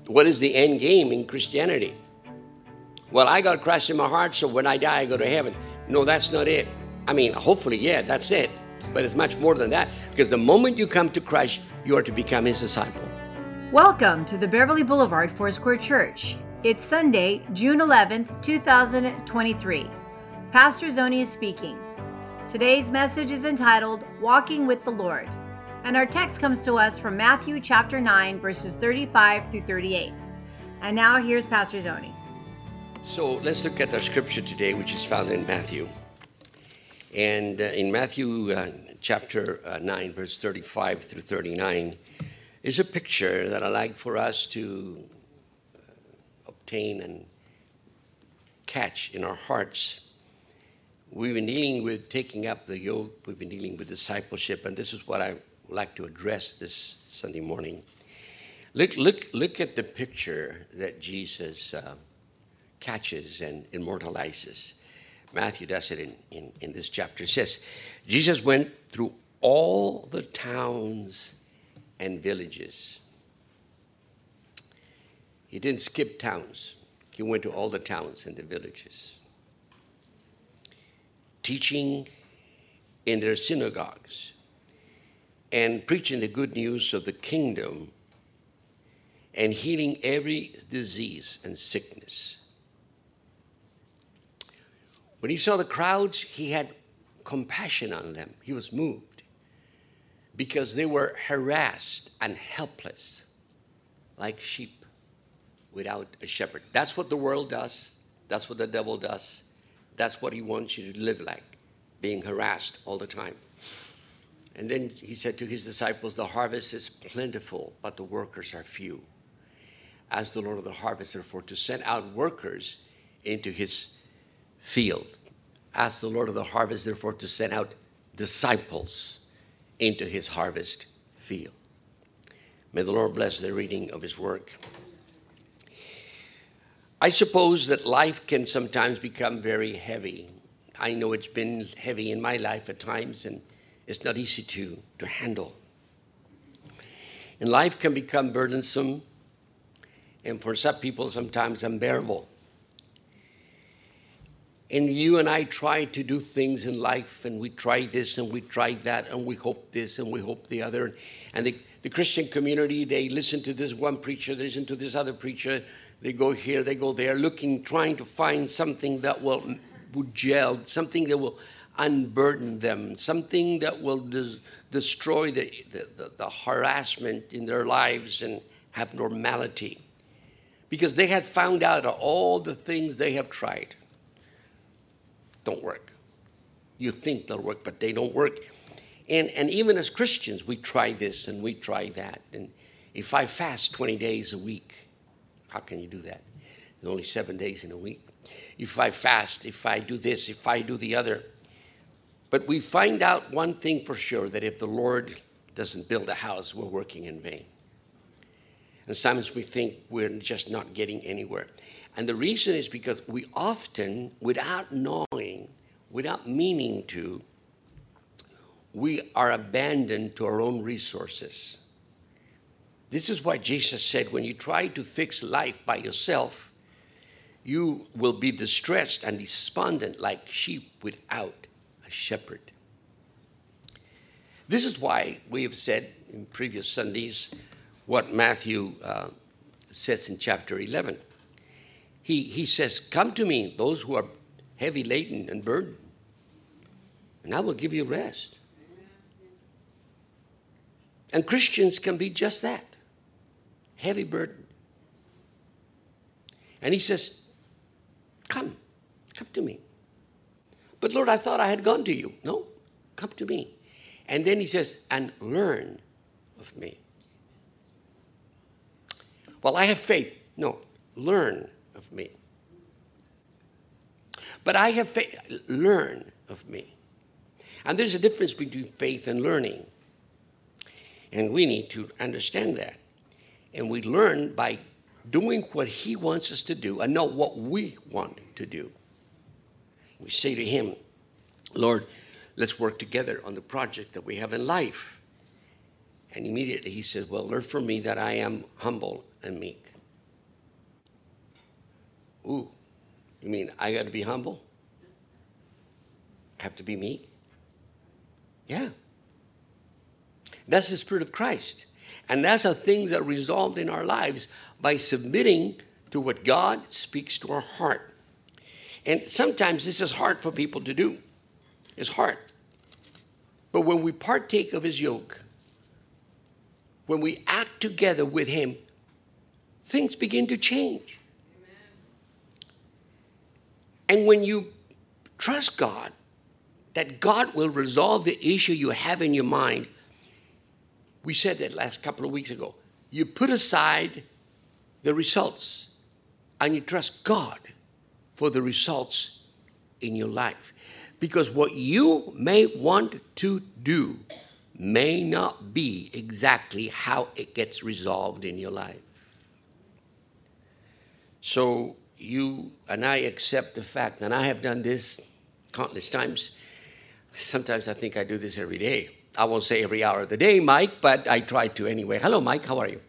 What is the end game in Christianity? Well, I got Christ in my heart, so when I die, I go to heaven. No, that's not it. I mean, hopefully, yeah, that's it. But it's much more than that, because the moment you come to Christ, you are to become his disciple. Welcome to the Beverly Boulevard Foursquare Church. It's Sunday, June 11th, 2023. Pastor Zoni is speaking. Today's message is entitled, Walking with the Lord. And our text comes to us from Matthew chapter 9, verses 35 through 38. And now here's Pastor Zoni. So let's look at our scripture today, which is found in Matthew. And in Matthew chapter 9, verse 35 through 39, is a picture that I like for us to obtain and catch in our hearts. We've been dealing with taking up the yoke. We've been dealing with discipleship, and this is what I like to address this Sunday morning. Look at the picture that Jesus catches and immortalizes. Matthew does it in this chapter. It says, Jesus went through all the towns and villages. He didn't skip towns. He went to all the towns and the villages, teaching in their synagogues and preaching the good news of the kingdom and healing every disease and sickness. When he saw the crowds, he had compassion on them. He was moved because they were harassed and helpless like sheep without a shepherd. That's what the world does. That's what the devil does. That's what he wants you to live like, being harassed all the time. And then he said to his disciples, the harvest is plentiful, but the workers are few. Ask the Lord of the harvest, therefore, to send out workers into his field. Ask the Lord of the harvest, therefore, to send out disciples into his harvest field. May the Lord bless the reading of his work. I suppose that life can sometimes become very heavy. I know it's been heavy in my life at times, and it's not easy to handle. And life can become burdensome, and for some people, sometimes unbearable. And you and I try to do things in life, and we try this, and we try that, and we hope this, and we hope the other. And the Christian community, they listen to this one preacher, they listen to this other preacher, they go here, they go there, trying to find something that will gel, something that will unburden them, something that will destroy the harassment in their lives and have normality. Because they had found out all the things they have tried don't work. You think they'll work, but they don't work. And even as Christians, we try this and we try that. And if I fast 20 days a week, how can you do that? There's only 7 days in a week. If I fast, if I do this, if I do the other. But we find out one thing for sure, that if the Lord doesn't build a house, we're working in vain. And sometimes we think we're just not getting anywhere. And the reason is because we often, without knowing, without meaning to, we are abandoned to our own resources. This is why Jesus said, when you try to fix life by yourself, you will be distressed and despondent like sheep without a shepherd. This is why we have said in previous Sundays what Matthew says in chapter 11. He says, come to me, those who are heavy laden and burdened, and I will give you rest. And Christians can be just that, heavy burden. And he says, come to me. But Lord, I thought I had gone to you. No, come to me. And then he says, and learn of me. Well, I have faith. No, learn of me. But I have faith. Learn of me. And there's a difference between faith and learning. And we need to understand that. And we learn by doing what he wants us to do and not what we want to do. We say to him, Lord, let's work together on the project that we have in life. And immediately he says, well, learn from me that I am humble and meek. Ooh, you mean I got to be humble? Have to be meek? Yeah. That's the Spirit of Christ. And that's how things are resolved in our lives, by submitting to what God speaks to our heart. And sometimes this is hard for people to do. It's hard. But when we partake of his yoke, when we act together with him, things begin to change. And when you trust God, that God will resolve the issue you have in your mind, we said that last couple of weeks ago. You put aside the results and you trust God for the results in your life. Because what you may want to do may not be exactly how it gets resolved in your life. So you and I accept the fact, and I have done this countless times. Sometimes I think I do this every day. I won't say every hour of the day, Mike, but I try to anyway. Hello, Mike. How are you?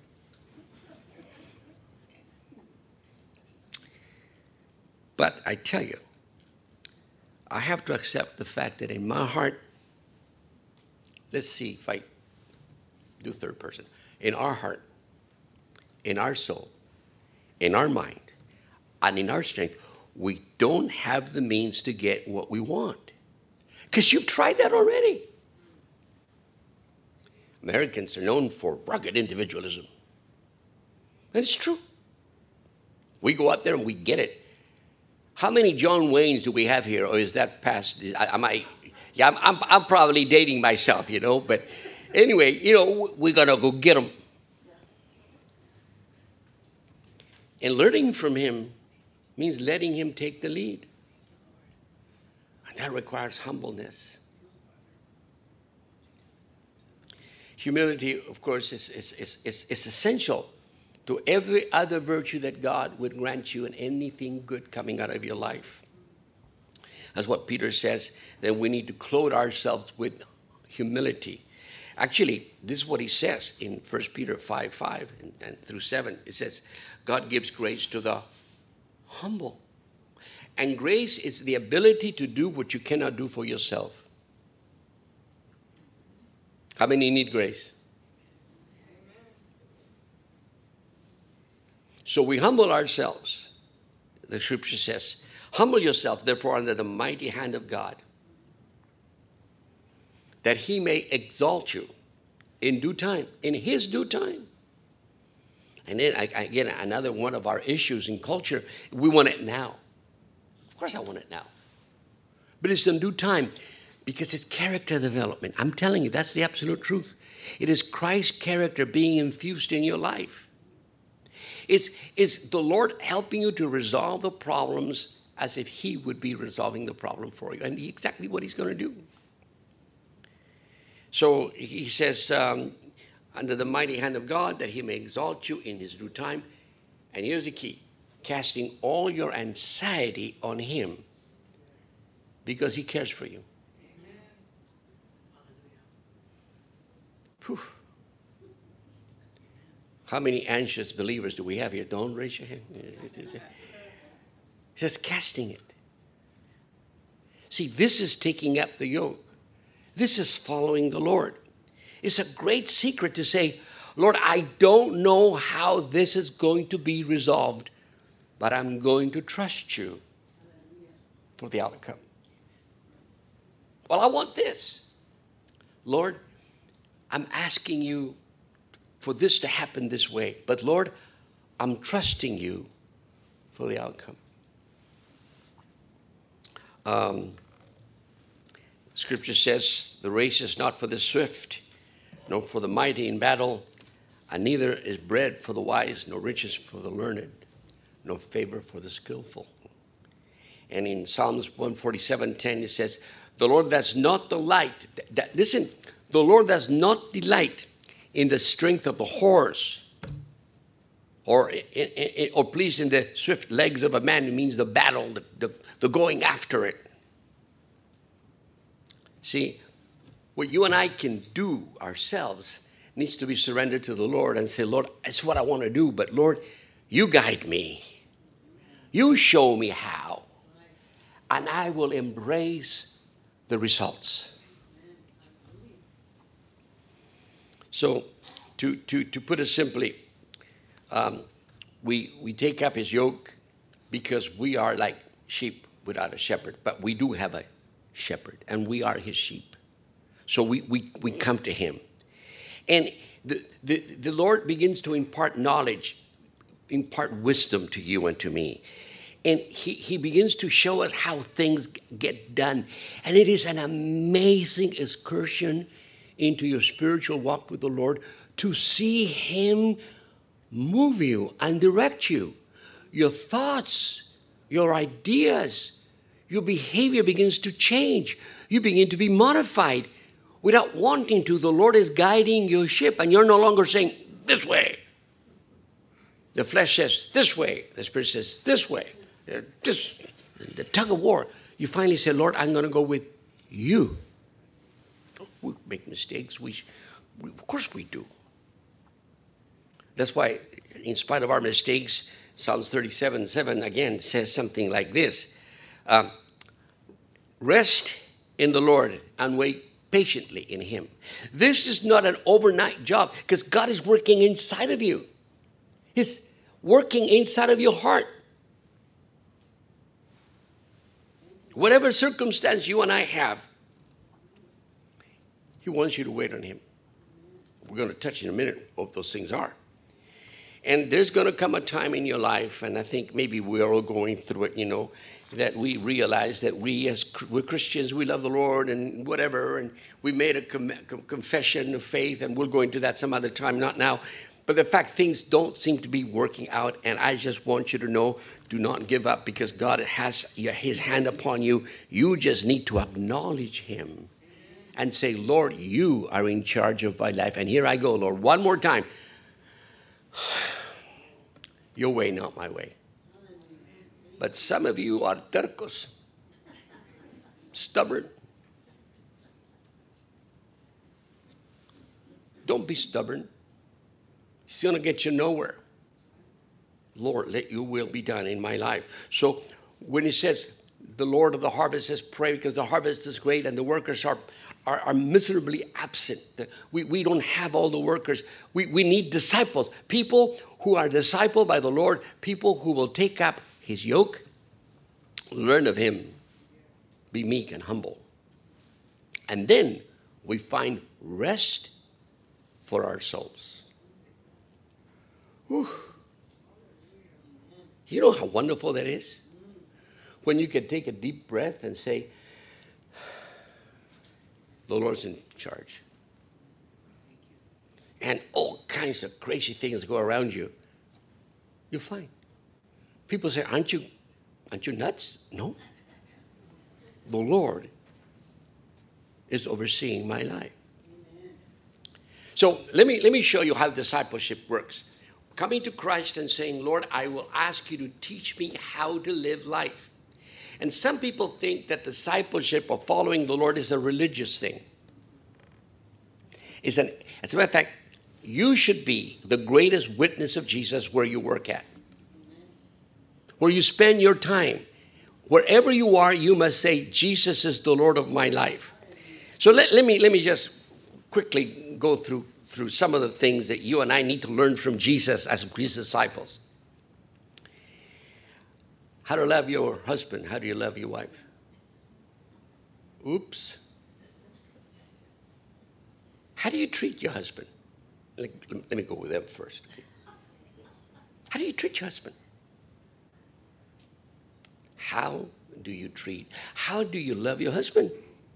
But I tell you, I have to accept the fact that in my heart, let's see if I do third person, in our heart, in our soul, in our mind, and in our strength, we don't have the means to get what we want. Because you've tried that already. Americans are known for rugged individualism. And it's true. We go out there and we get it. How many John Waynes do we have here? Or is that past? I'm probably dating myself, But anyway, we're going to go get them. And learning from him means letting him take the lead. And that requires humbleness. Humility, of course, is essential to every other virtue that God would grant you and anything good coming out of your life. That's what Peter says, that we need to clothe ourselves with humility. Actually, this is what he says in 1 Peter 5:5 and through 7. It says, God gives grace to the humble. And grace is the ability to do what you cannot do for yourself. How many need grace? So we humble ourselves. The scripture says, humble yourself, therefore, under the mighty hand of God, that he may exalt you in due time, in his due time. And then, again, another one of our issues in culture, we want it now. Of course I want it now. But it's in due time because it's character development. I'm telling you, that's the absolute truth. It is Christ's character being infused in your life. Is the Lord helping you to resolve the problems as if he would be resolving the problem for you? And exactly what he's going to do. So he says, under the mighty hand of God, that he may exalt you in his due time. And here's the key. Casting all your anxiety on him because he cares for you. Whew. How many anxious believers do we have here? Don't raise your hand. It's just casting it. See, this is taking up the yoke. This is following the Lord. It's a great secret to say, Lord, I don't know how this is going to be resolved, but I'm going to trust you for the outcome. Well, I want this. Lord, I'm asking you for this to happen this way. But Lord, I'm trusting you for the outcome. Scripture says, the race is not for the swift, nor for the mighty in battle, and neither is bread for the wise, nor riches for the learned, nor favor for the skillful. And in Psalms 147:10, it says, the Lord does not delight, listen, the Lord does not delight in the strength of the horse, or pleased in the swift legs of a man. It means the battle, the going after it. See, what you and I can do ourselves needs to be surrendered to the Lord and say, Lord, that's what I want to do, but Lord, you guide me. You show me how, and I will embrace the results. So, to put it simply, we take up his yoke because we are like sheep without a shepherd, but we do have a shepherd, and we are his sheep. So we come to him. And the Lord begins to impart knowledge, impart wisdom to you and to me. And he begins to show us how things get done. And it is an amazing excursion into your spiritual walk with the Lord to see him move you and direct you. Your thoughts, your ideas, your behavior begins to change. You begin to be modified. Without wanting to, the Lord is guiding your ship, and you're no longer saying, this way. The flesh says, this way. The Spirit says, this way. The tug of war. You finally say, Lord, I'm going to go with you. We make mistakes. Of course we do. That's why, in spite of our mistakes, Psalms 37:7 again says something like this. Rest in the Lord and wait patiently in him. This is not an overnight job because God is working inside of you. He's working inside of your heart. Whatever circumstance you and I have, he wants you to wait on him. We're going to touch in a minute what those things are. And there's going to come a time in your life, and I think maybe we're all going through it, that we realize that we're Christians, we love the Lord and whatever, and we made a confession of faith, and we'll go into that some other time, not now. But the fact things don't seem to be working out, and I just want you to know, do not give up because God has his hand upon you. You just need to acknowledge him and say, Lord, you are in charge of my life. And here I go, Lord, one more time. Your way, not my way. But some of you are tercos, stubborn. Don't be stubborn. It's going to get you nowhere. Lord, let your will be done in my life. So when he says, the Lord of the harvest says, pray because the harvest is great and the workers are miserably absent. We don't have all the workers. We need disciples, people who are discipled by the Lord, people who will take up his yoke, learn of him, be meek and humble. And then we find rest for our souls. Whew. You know how wonderful that is? When you can take a deep breath and say, the Lord's in charge. And all kinds of crazy things go around you. You're fine. People say, aren't you nuts? No. The Lord is overseeing my life. So let me show you how discipleship works. Coming to Christ and saying, Lord, I will ask you to teach me how to live life. And some people think that discipleship or following the Lord is a religious thing. As a matter of fact, you should be the greatest witness of Jesus where you work at, where you spend your time. Wherever you are, you must say, Jesus is the Lord of my life. So let me just quickly go through some of the things that you and I need to learn from Jesus as his disciples. How to love your husband. How do you love your wife? Oops. How do you treat your husband? Let me go with them first. Okay. How do you treat your husband? How do you love your husband?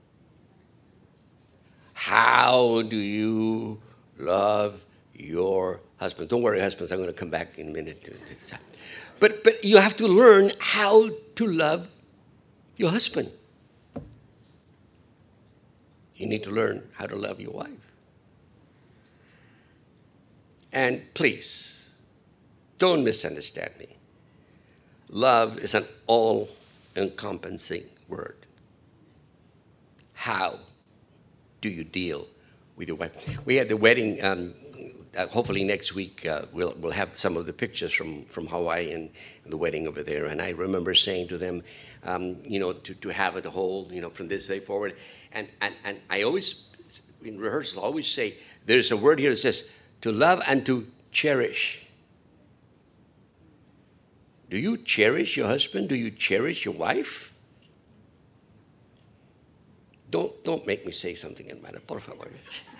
How do you love your husband? Don't worry, husbands, I'm going to come back in a minute to that. But you have to learn how to love your husband. You need to learn how to love your wife. And please, don't misunderstand me. Love is an all-encompassing word. How do you deal with your wife? We had the wedding hopefully next week we'll have some of the pictures from Hawaii and the wedding over there. And I remember saying to them, to have it whole, from this day forward. And I always, in rehearsals, I always say, there's a word here that says to love and to cherish. Do you cherish your husband? Do you cherish your wife? Don't make me say something in matter, por favor.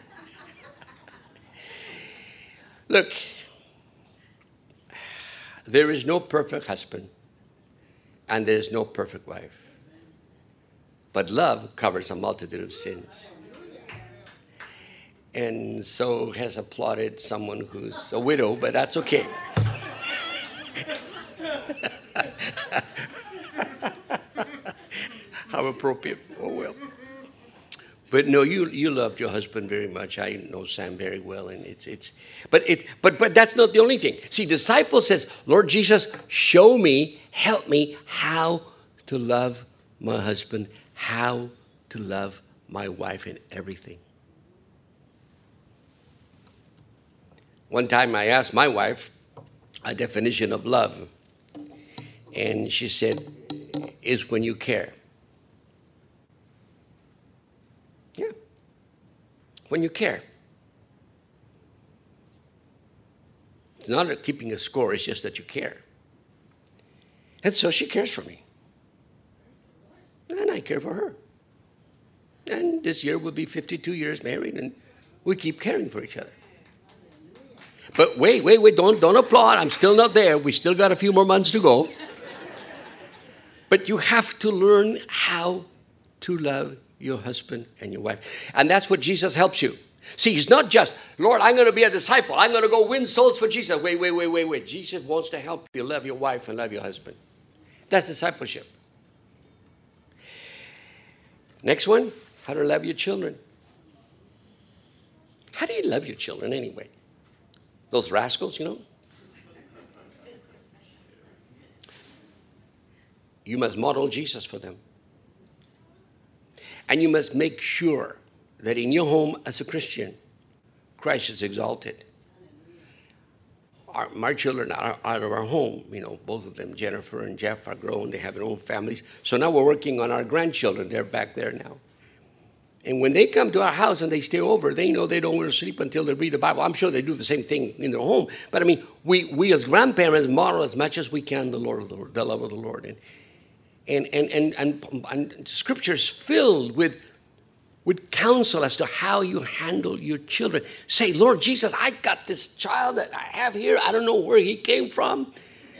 Look, there is no perfect husband and there is no perfect wife. But love covers a multitude of sins. And so has applauded someone who's a widow, but that's okay. How appropriate. Oh, well. But no, you loved your husband very much. I know Sam very well, and but that's not the only thing. See, disciple says, Lord Jesus, show me, help me how to love my husband, how to love my wife in everything. One time I asked my wife a definition of love, and she said, is when you care. Yeah. When you care. It's not keeping a score, it's just that you care. And so she cares for me. And I care for her. And this year we'll be 52 years married, and we keep caring for each other. But wait, don't applaud. I'm still not there. We still got a few more months to go. But you have to learn how to love your husband and your wife. And that's what Jesus helps you. See, he's not just, Lord, I'm going to be a disciple. I'm going to go win souls for Jesus. Wait. Jesus wants to help you love your wife and love your husband. That's discipleship. Next one, how to love your children. How do you love your children anyway? Those rascals, You must model Jesus for them. And you must make sure that in your home as a Christian, Christ is exalted. My children are out of our home. Both of them, Jennifer and Jeff, are grown. They have their own families. So now we're working on our grandchildren. They're back there now. And when they come to our house and they stay over, they know they don't want to sleep until they read the Bible. I'm sure they do the same thing in their home. But we as grandparents model as much as we can the love of the Lord. And Scripture's filled with counsel as to how you handle your children. Say, Lord Jesus, I got this child that I have here. I don't know where he came from.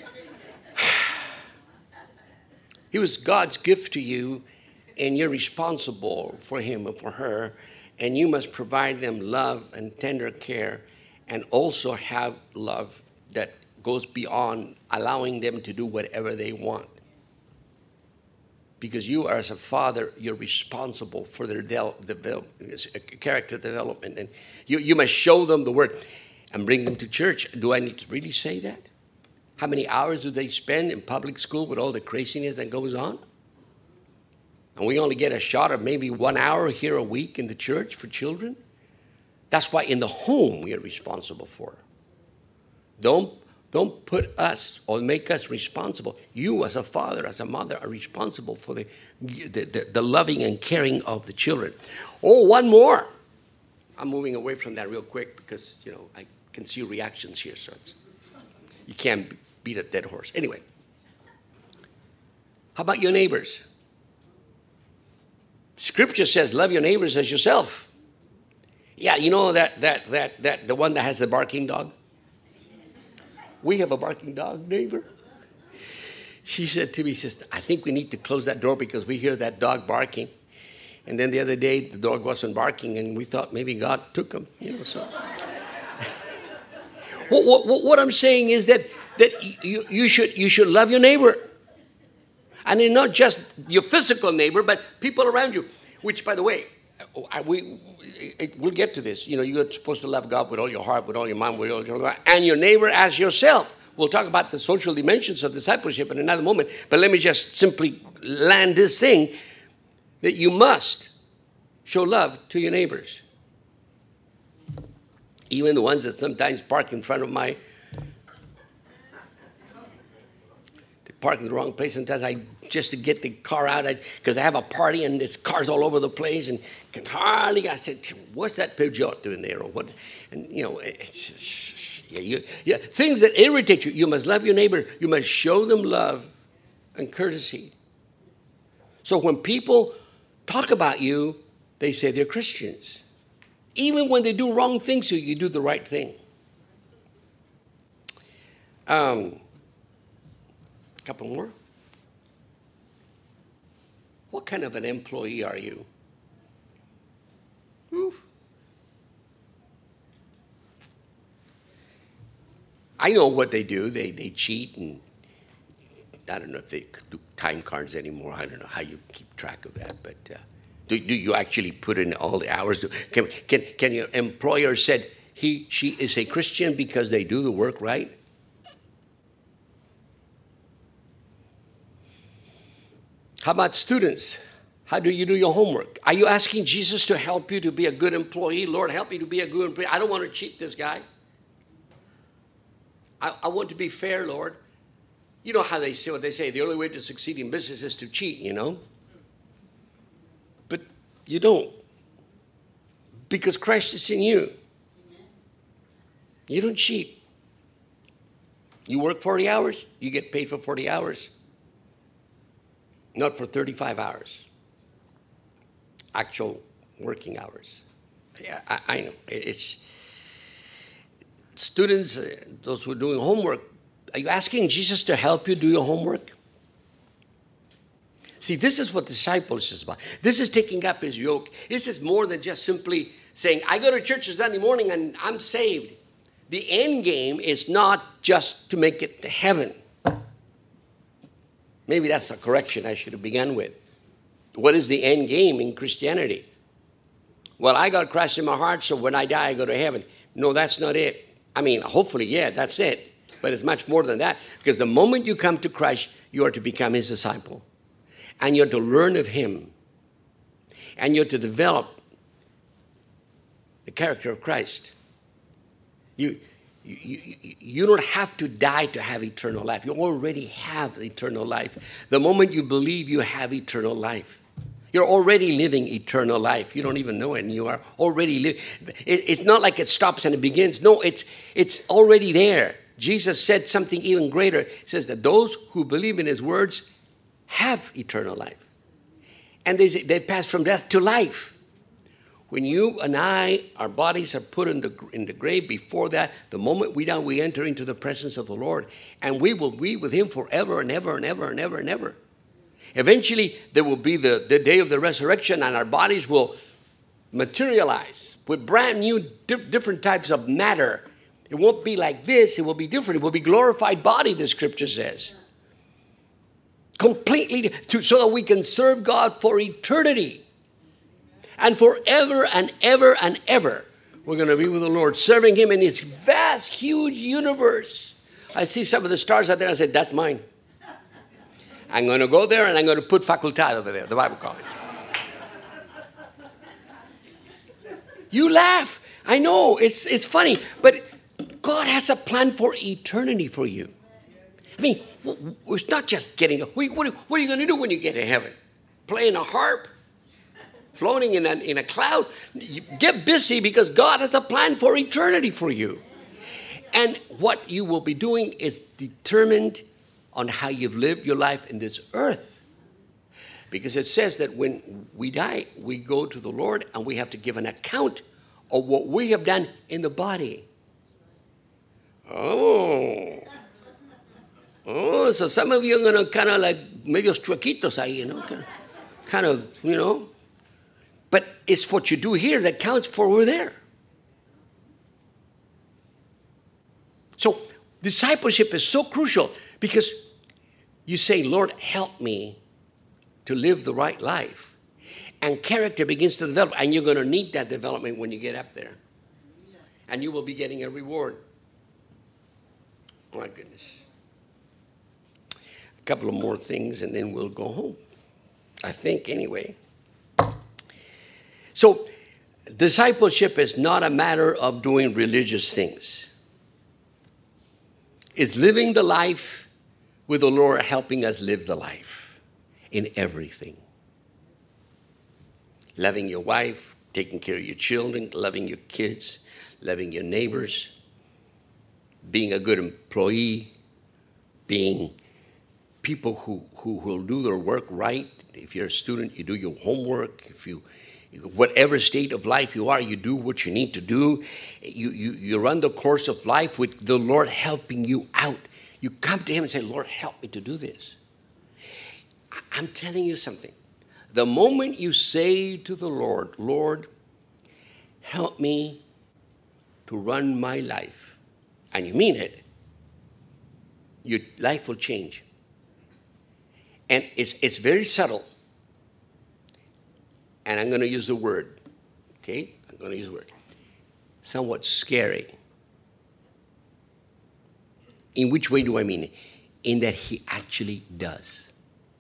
He was God's gift to you, and you're responsible for him and for her, and you must provide them love and tender care, and also have love that goes beyond allowing them to do whatever they want. Because you are, as a father, you're responsible for their character development. And you must show them the word and bring them to church. Do I need to really say that? How many hours do they spend in public school with all the craziness that goes on? And we only get a shot of maybe 1 hour here a week in the church for children. That's why in the home we are responsible for. Don't put us or make us responsible. You as a father, as a mother, are responsible for the loving and caring of the children. Oh, one more. I'm moving away from that real quick because, I can see reactions here. So you can't beat a dead horse. Anyway, how about your neighbors? Scripture says, love your neighbors as yourself. Yeah, that the one that has the barking dog? We have a barking dog neighbor. She said to me, sister, I think we need to close that door because we hear that dog barking. And then the other day, the dog wasn't barking, and we thought maybe God took him. So. What I'm saying is that you should love your neighbor. And then not just your physical neighbor, but people around you. Which, by the way, we'll get to this. You're supposed to love God with all your heart, with all your mind, with all your heart, and your neighbor as yourself. We'll talk about the social dimensions of discipleship in another moment. But let me just simply land this thing that you must show love to your neighbors. Even the ones that sometimes park in front of they park in the wrong place. Sometimes just to get the car out, because I have a party and there's cars all over the place and can hardly, I said, what's that Peugeot doing there? Or what? And, it's things that irritate you. You must love your neighbor. You must show them love and courtesy. So when people talk about you, they say they're Christians. Even when they do wrong things to you, you do the right thing. A couple more. What kind of an employee are you? Oof. I know what they do. They cheat, and I don't know if they do time cards anymore. I don't know how you keep track of that, but do you actually put in all the hours? Can your employer said she is a Christian because they do the work right? How about students? How do you do your homework? Are you asking Jesus to help you to be a good employee? Lord, help me to be a good employee. I don't want to cheat this guy. I want to be fair, Lord. You know how they say what they say. The only way to succeed in business is to cheat, But you don't. Because Christ is in you. You don't cheat. You work 40 hours, you get paid for 40 hours. Not for 35 hours. Actual working hours. Yeah, I know. It's students, those who are doing homework, are you asking Jesus to help you do your homework? See, this is what discipleship is about. This is taking up his yoke. This is more than just simply saying, I go to church Sunday morning and I'm saved. The end game is not just to make it to heaven. Maybe that's a correction I should have begun with. What is the end game in Christianity? Well, I got Christ in my heart, so when I die, I go to heaven. No, that's not it. I mean, hopefully, yeah, that's it. But it's much more than that. Because the moment you come to Christ, you are to become his disciple. And you're to learn of him. And you're to develop the character of Christ. You don't have to die to have eternal life. You already have eternal life. The moment you believe, you have eternal life. You're already living eternal life. You don't even know it, and you are already living. It's not like it stops and it begins. No, it's already there. Jesus said something even greater. He says that those who believe in his words have eternal life. And they pass from death to life. When you and I, our bodies are put in the grave, before that, the moment we die, we enter into the presence of the Lord. And we will be with him forever and ever and ever and ever and ever. Eventually, there will be the day of the resurrection, and our bodies will materialize with brand new, different types of matter. It won't be like this. It will be different. It will be glorified body, the scripture says. Completely, so that we can serve God for eternity. And forever and ever and ever, we're going to be with the Lord, serving him in his vast, huge universe. I see some of the stars out there, and I said, that's mine. I'm going to go there, and I'm going to put facultad over there, the Bible college. You laugh. I know, it's funny, but God has a plan for eternity for you. I mean, it's not just getting, what are you going to do when you get to heaven? Playing a harp? Floating in a cloud? Get busy, because God has a plan for eternity for you. And what you will be doing is determined on how you've lived your life in this earth. Because it says that when we die, we go to the Lord and we have to give an account of what we have done in the body. Oh, so some of you are going to kind of like medios chuequitos ahí, kind of. But it's what you do here that counts for over there. So discipleship is so crucial, because you say, Lord, help me to live the right life. And character begins to develop. And you're going to need that development when you get up there. And you will be getting a reward. Oh, my goodness. A couple of more things, and then we'll go home. I think, anyway. So discipleship is not a matter of doing religious things. It's living the life with the Lord helping us live the life in everything. Loving your wife, taking care of your children, loving your kids, loving your neighbors, being a good employee, being people who will do their work right. If you're a student, you do your homework. If you, whatever state of life you are, you do what you need to do. You run the course of life with the Lord helping you out. You come to Him and say, Lord, help me to do this. I'm telling you something. The moment you say to the Lord, Lord, help me to run my life, and you mean it, your life will change. And it's very subtle. And I'm going to use the word, okay? I'm going to use the word. Somewhat scary. In which way do I mean it? In that He actually does.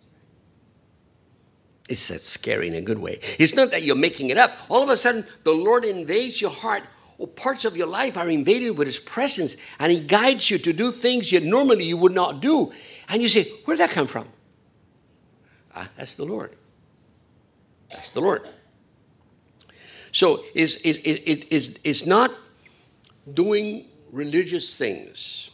It's scary in a good way. It's not that you're making it up. All of a sudden, the Lord invades your heart, or parts of your life are invaded with His presence, and He guides you to do things you normally would not do. And you say, where'd that come from? That's the Lord. That's the Lord. So it's not doing religious things.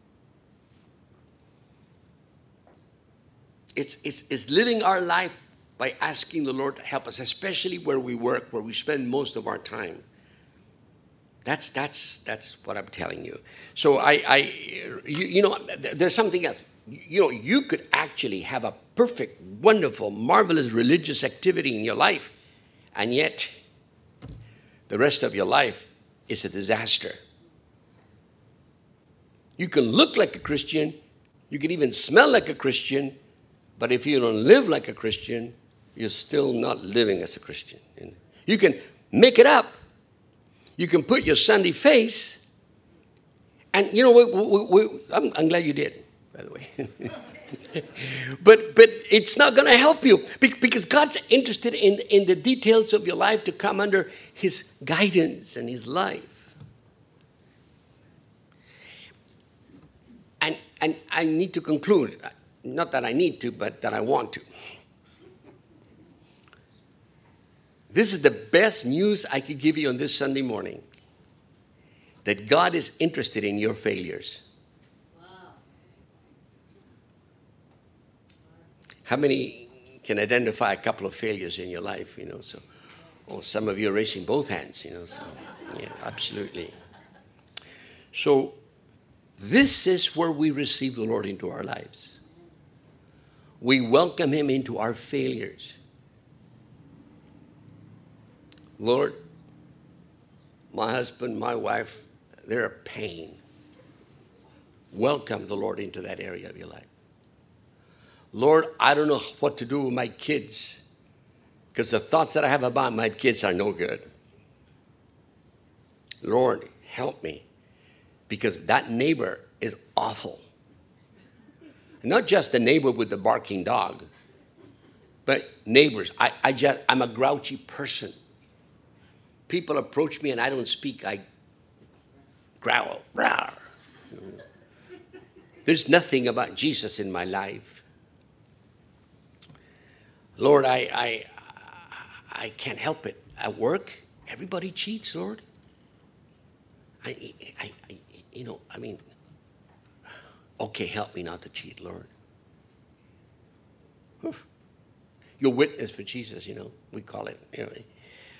It's living our life by asking the Lord to help us, especially where we work, where we spend most of our time. That's what I'm telling you. So there's something else. You could actually have a perfect, wonderful, marvelous religious activity in your life, and yet the rest of your life is a disaster. You can look like a Christian, you can even smell like a Christian, but if you don't live like a Christian, you're still not living as a Christian. You can make it up. You can put your Sunday face, and I'm glad you did, by the way. but it's not going to help you because God's interested in the details of your life to come under His guidance and His life. And I need to conclude, not that I need to, but that I want to. This is the best news I could give you on this Sunday morning, that God is interested in your failures. How many can identify a couple of failures in your life, So, some of you are raising both hands, So, yeah, absolutely. So, this is where we receive the Lord into our lives. We welcome Him into our failures. Lord, my husband, my wife, they're a pain. Welcome the Lord into that area of your life. Lord, I don't know what to do with my kids because the thoughts that I have about my kids are no good. Lord, help me because that neighbor is awful. Not just the neighbor with the barking dog, but neighbors. I'm a grouchy person. People approach me and I don't speak. I growl. Rawr. There's nothing about Jesus in my life. Lord, I can't help it. At work, everybody cheats, Lord. Okay, help me not to cheat, Lord. Your witness for Jesus, we call it.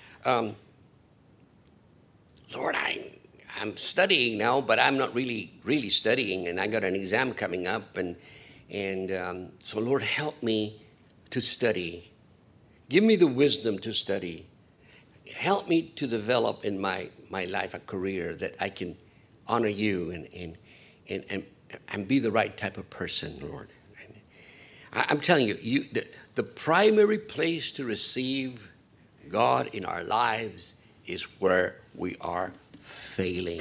Lord, I'm studying now, but I'm not really studying, and I got an exam coming up, and so Lord, help me to study. Give me the wisdom to study. Help me to develop in my life a career that I can honor you and be the right type of person, Lord. I'm telling you, the primary place to receive God in our lives is where we are failing.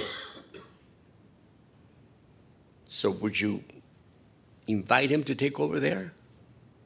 So would you invite Him to take over there?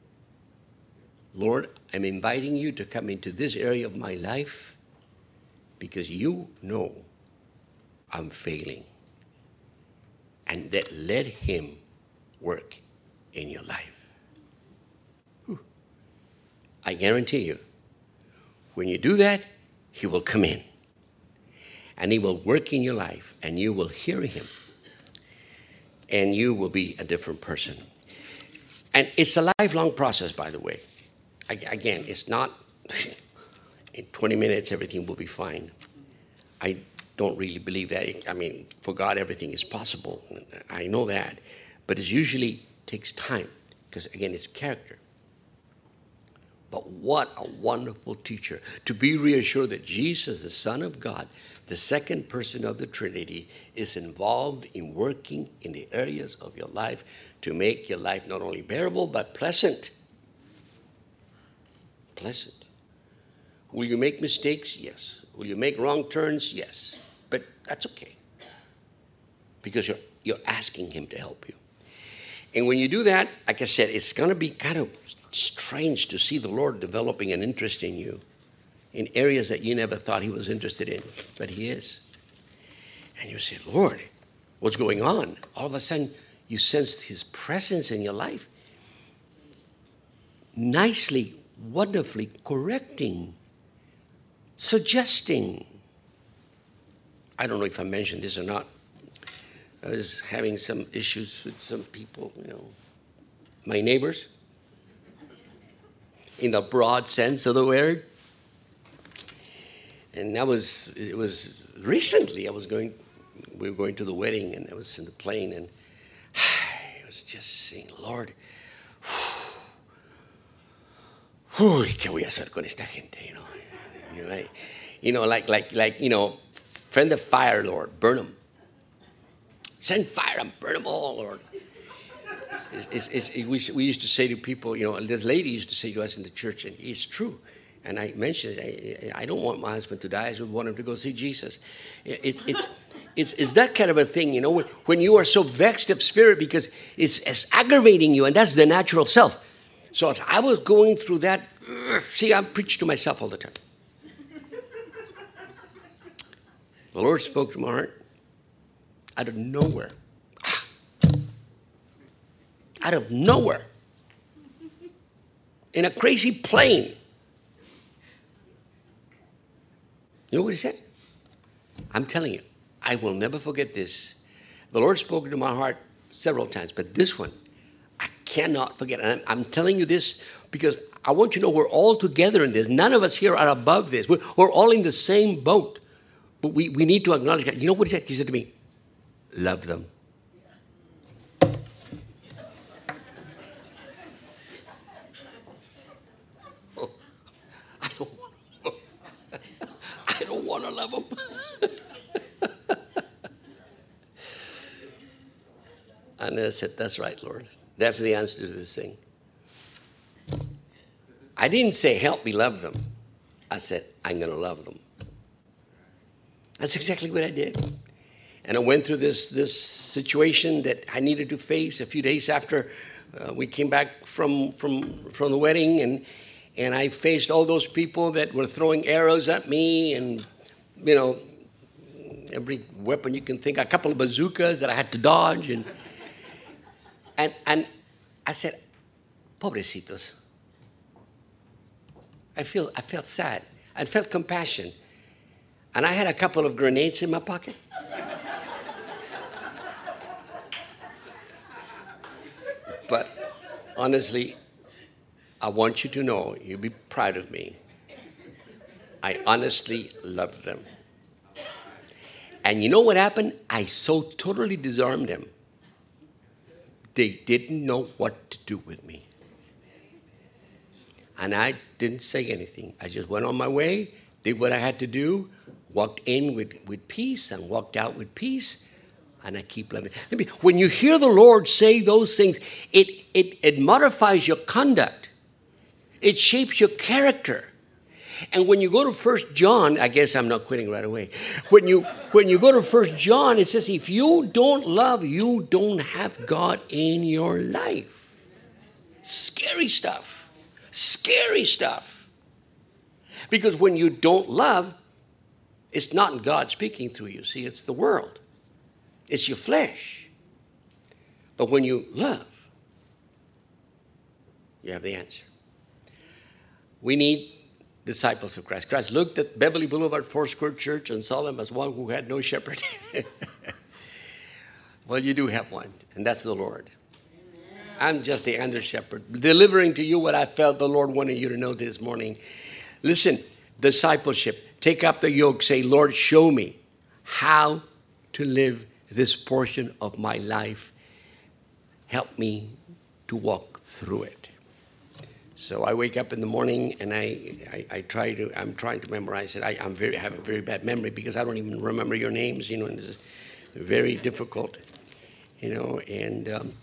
Lord, I'm inviting you to come into this area of my life because you know I'm failing. And that let him work in your life. Whew. I guarantee you, when you do that, he will come in. And he will work in your life, and you will hear him. And you will be a different person. And it's a lifelong process, by the way. Again, it's not in 20 minutes everything will be fine. I don't really believe that. I mean, for God, everything is possible. I know that. But it usually takes time because, again, it's character. But what a wonderful teacher to be reassured that Jesus, the Son of God, the second person of the Trinity, is involved in working in the areas of your life to make your life not only bearable, but pleasant. Pleasant. Will you make mistakes? Yes. Will you make wrong turns? Yes. But that's okay. Because you're asking him to help you. And when you do that, like I said, it's going to be kind of strange to see the Lord developing an interest in you in areas that you never thought he was interested in, but he is. And you say, Lord, what's going on? All of a sudden, you sensed his presence in your life, nicely, wonderfully correcting, suggesting. I don't know if I mentioned this or not. I was having some issues with some people, my neighbors, in the broad sense of the word. And it was recently, we were going to the wedding, and I was in the plane, and I was just saying, Lord, ¿qué voy a hacer con esta gente? Friend of fire, Lord, burn them. Send fire and burn them all, Lord. We used to say to people, this lady used to say to us in the church, and it's true. And I mentioned it, I don't want my husband to die. I just want him to go see Jesus. It's that kind of a thing, when you are so vexed of spirit because it's aggravating you, and that's the natural self. So as I was going through that, I preach to myself all the time. The Lord spoke to my heart out of nowhere. Out of nowhere. In a crazy plane. You know what he said? I'm telling you, I will never forget this. The Lord spoke to my heart several times, but this one, I cannot forget. And I'm telling you this because I want you to know we're all together in this. None of us here are above this. We're all in the same boat. But we need to acknowledge that. You know what he said? He said to me, love them. Oh, I don't want to love them. And I said, that's right, Lord. That's the answer to this thing. I didn't say, help me love them. I said, I'm going to love them. That's exactly what I did. And I went through this situation that I needed to face a few days after we came back from the wedding. And I faced all those people that were throwing arrows at me and, every weapon you can think, a couple of bazookas that I had to dodge. And I said, pobrecitos. I felt sad. I felt compassion. And I had a couple of grenades in my pocket. But honestly, I want you to know, you'll be proud of me. I honestly loved them. And you know what happened? I so totally disarmed them. They didn't know what to do with me. And I didn't say anything. I just went on my way, did what I had to do, walked in with peace and walked out with peace, and I keep loving. When you hear the Lord say those things, it modifies your conduct. It shapes your character. And when you go to 1 John, I guess I'm not quitting right away. When you go to 1 John, it says, if you don't love, you don't have God in your life. Scary stuff. Scary stuff. Because when you don't love, It's not God speaking through you. See, it's the world. It's your flesh. But when you love, you have the answer. We need disciples of Christ. Christ looked at Beverly Boulevard Foursquare Church and saw them as one who had no shepherd. Well, you do have one, and that's the Lord. I'm just the under shepherd, delivering to you what I felt the Lord wanted you to know this morning. Listen, discipleship. Take up the yoke. Say, Lord, show me how to live this portion of my life. Help me to walk through it. So I wake up in the morning and I'm trying to memorize it. I have a very bad memory because I don't even remember your names, and it's very difficult, and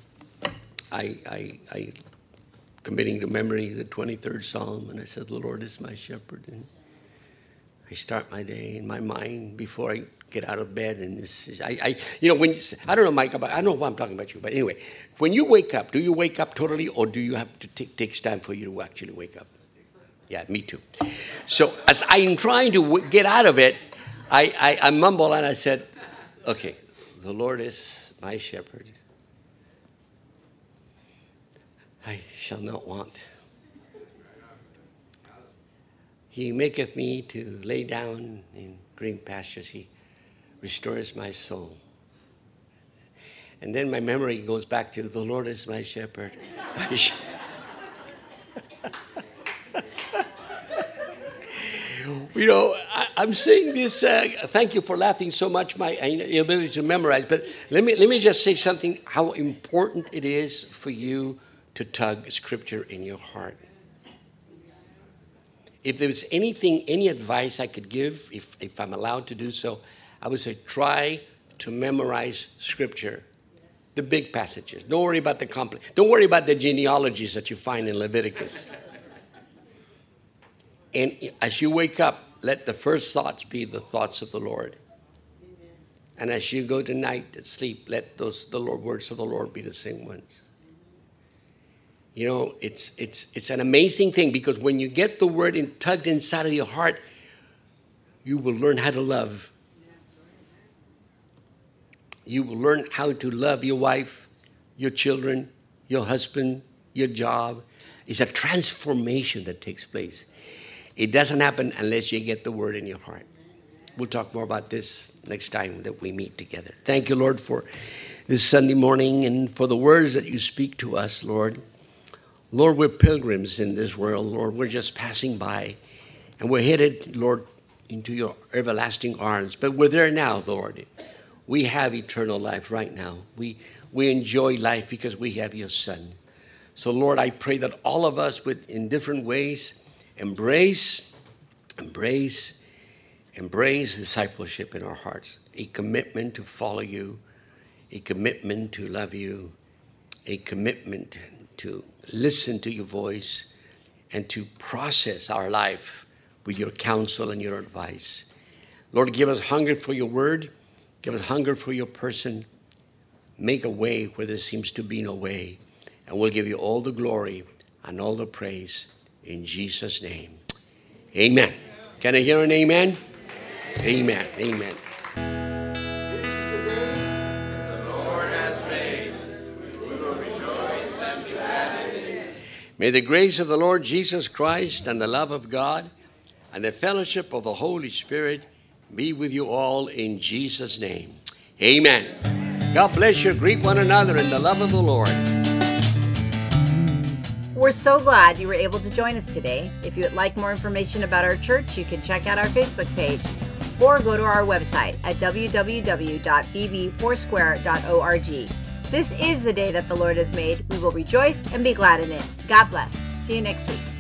I committing to memory the 23rd Psalm, and I said, the Lord is my shepherd, and I start my day in my mind before I get out of bed, and when you, I don't know, Mike, I don't know why I'm talking about you, but anyway, when you wake up, do you wake up totally, or do you have to take time for you to actually wake up? Yeah, me too. So as I'm trying to get out of it, I mumble and I said, okay, the Lord is my shepherd. I shall not want. He maketh me to lay down in green pastures. He restores my soul. And then my memory goes back to the Lord is my shepherd. I'm saying this. Thank you for laughing so much, my ability to memorize. But let me just say something. How important it is for you to tug Scripture in your heart. If there was any advice I could give, if I'm allowed to do so, I would say try to memorize Scripture, the big passages. Don't worry about the complex. Don't worry about the genealogies that you find in Leviticus. And as you wake up, let the first thoughts be the thoughts of the Lord. And as you go to night to sleep, let the words of the Lord be the same ones. It's an amazing thing, because when you get the word tugged inside of your heart, you will learn how to love. You will learn how to love your wife, your children, your husband, your job. It's a transformation that takes place. It doesn't happen unless you get the word in your heart. We'll talk more about this next time that we meet together. Thank you, Lord, for this Sunday morning and for the words that you speak to us, Lord. Lord, we're pilgrims in this world, Lord. We're just passing by, and we're headed, Lord, into your everlasting arms. But we're there now, Lord. We have eternal life right now. We enjoy life because we have your Son. So, Lord, I pray that all of us would, in different ways, embrace discipleship in our hearts, a commitment to follow you, a commitment to love you, a commitment to listen to your voice, and to process our life with your counsel and your advice. Lord, give us hunger for your word. Give us hunger for your person. Make a way where there seems to be no way. And we'll give you all the glory and all the praise in Jesus' name. Amen. Can I hear an amen? Amen. Amen. May the grace of the Lord Jesus Christ and the love of God and the fellowship of the Holy Spirit be with you all in Jesus' name. Amen. God bless you. Greet one another in the love of the Lord. We're so glad you were able to join us today. If you would like more information about our church, you can check out our Facebook page or go to our website at www.bbfoursquare.org. This is the day that the Lord has made. We will rejoice and be glad in it. God bless. See you next week.